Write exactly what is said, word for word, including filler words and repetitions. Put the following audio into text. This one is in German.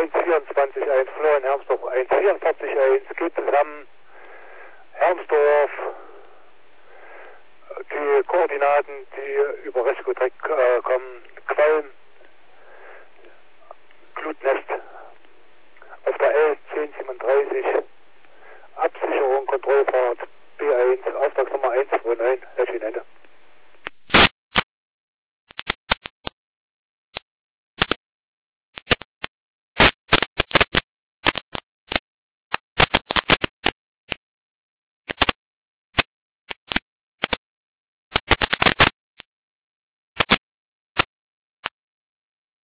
eins vierundzwanzig eins, Florian Hermsdorf eins vierundvierzig eins, geht zusammen, Hermsdorf, die Koordinaten, die über Rescue Track äh, kommen, Qualm